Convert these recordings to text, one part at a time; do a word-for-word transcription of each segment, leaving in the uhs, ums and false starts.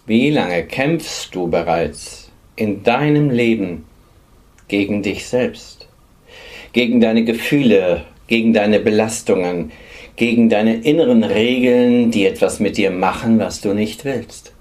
Wie lange kämpfst du bereits in deinem Leben gegen dich selbst, gegen deine Gefühle, gegen deine Belastungen, gegen deine inneren Regeln, die etwas mit dir machen, was du nicht willst?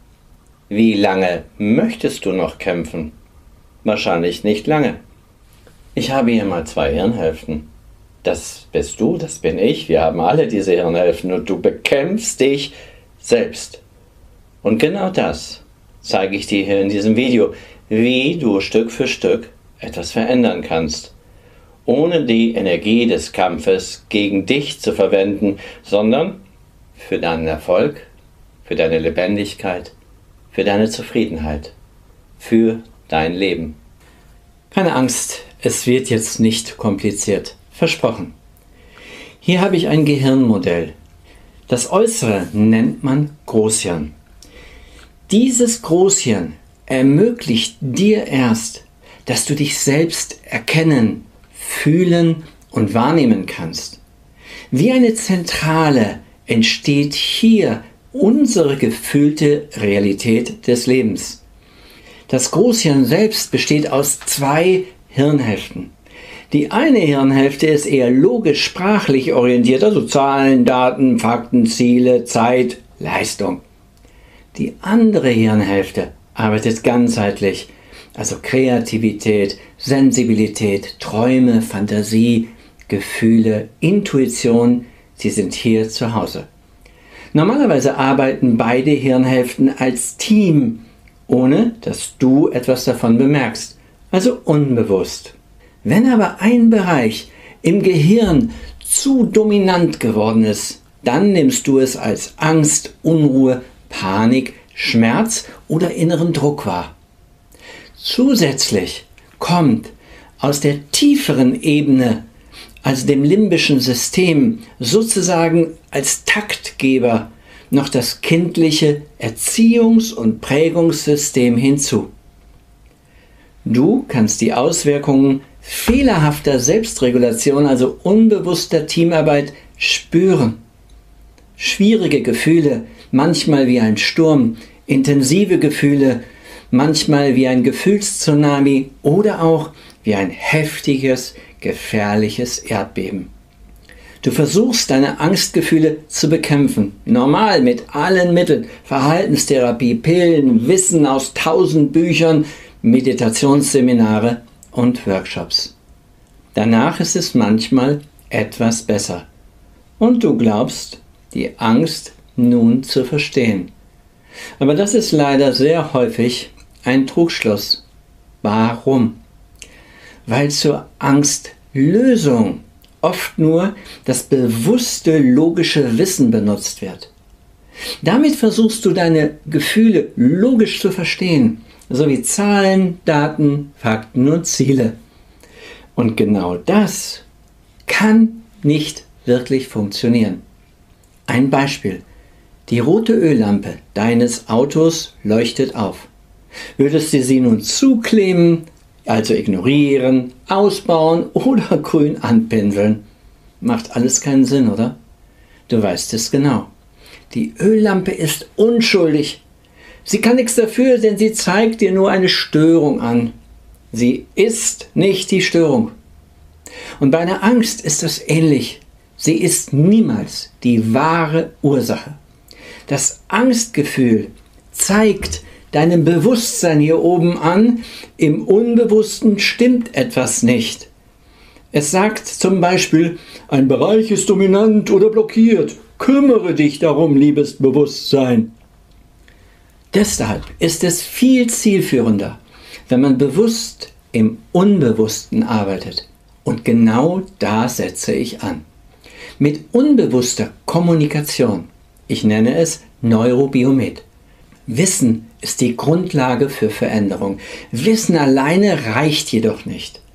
Wie lange möchtest du noch kämpfen? Wahrscheinlich nicht lange. Ich habe hier mal zwei Hirnhälften. Das bist du, das bin ich. Wir haben alle diese Hirnhälften und du bekämpfst dich selbst. Und genau das zeige ich dir hier in diesem Video, wie du Stück für Stück etwas verändern kannst, ohne die Energie des Kampfes gegen dich zu verwenden, sondern für deinen Erfolg, für deine Lebendigkeit, für deine Zufriedenheit, für dein Leben. Keine Angst, es wird jetzt nicht kompliziert. Versprochen. Hier habe ich ein Gehirnmodell. Das Äußere nennt man Großhirn. Dieses Großhirn ermöglicht dir erst, dass du dich selbst erkennen, fühlen und wahrnehmen kannst. Wie eine Zentrale entsteht hier unsere gefühlte Realität des Lebens. Das Großhirn selbst besteht aus zwei Hirnhälften. Die eine Hirnhälfte ist eher logisch-sprachlich orientiert, also Zahlen, Daten, Fakten, Ziele, Zeit, Leistung. Die andere Hirnhälfte arbeitet ganzheitlich, also Kreativität, Sensibilität, Träume, Fantasie, Gefühle, Intuition, sie sind hier zu Hause. Normalerweise arbeiten beide Hirnhälften als Team, ohne dass du etwas davon bemerkst, also unbewusst. Wenn aber ein Bereich im Gehirn zu dominant geworden ist, dann nimmst du es als Angst, Unruhe, Panik, Schmerz oder inneren Druck wahr. Zusätzlich kommt aus der tieferen Ebene, also dem limbischen System, sozusagen als Taktgeber, noch das kindliche Erziehungs- und Prägungssystem hinzu. Du kannst die Auswirkungen fehlerhafter Selbstregulation, also unbewusster Teamarbeit, spüren. Schwierige Gefühle, manchmal wie ein Sturm, intensive Gefühle, manchmal wie ein Gefühlstsunami oder auch wie ein heftiges, gefährliches Erdbeben. Du versuchst, deine Angstgefühle zu bekämpfen, normal mit allen Mitteln, Verhaltenstherapie, Pillen, Wissen aus tausend Büchern, Meditationsseminare und Workshops. Danach ist es manchmal etwas besser und du glaubst, die Angst nun zu verstehen. Aber das ist leider sehr häufig ein Trugschluss. Warum? Weil zur Angstlösung oft nur das bewusste logische Wissen benutzt wird. Damit versuchst du deine Gefühle logisch zu verstehen, sowie Zahlen, Daten, Fakten und Ziele. Und genau das kann nicht wirklich funktionieren. Ein Beispiel. Die rote Öllampe deines Autos leuchtet auf. Würdest du sie nun zukleben, also ignorieren, ausbauen oder grün anpinseln? Macht alles keinen Sinn, oder? Du weißt es genau. Die Öllampe ist unschuldig. Sie kann nichts dafür, denn sie zeigt dir nur eine Störung an. Sie ist nicht die Störung. Und bei einer Angst ist das ähnlich. Sie ist niemals die wahre Ursache. Das Angstgefühl zeigt deinem Bewusstsein hier oben an, im Unbewussten stimmt etwas nicht. Es sagt zum Beispiel, ein Bereich ist dominant oder blockiert. Kümmere dich darum, liebes Bewusstsein. Deshalb ist es viel zielführender, wenn man bewusst im Unbewussten arbeitet. Und genau da setze ich an. Mit unbewusster Kommunikation. Ich nenne es Neurobiomet. Wissen ist die Grundlage für Veränderung. Wissen alleine reicht jedoch nicht.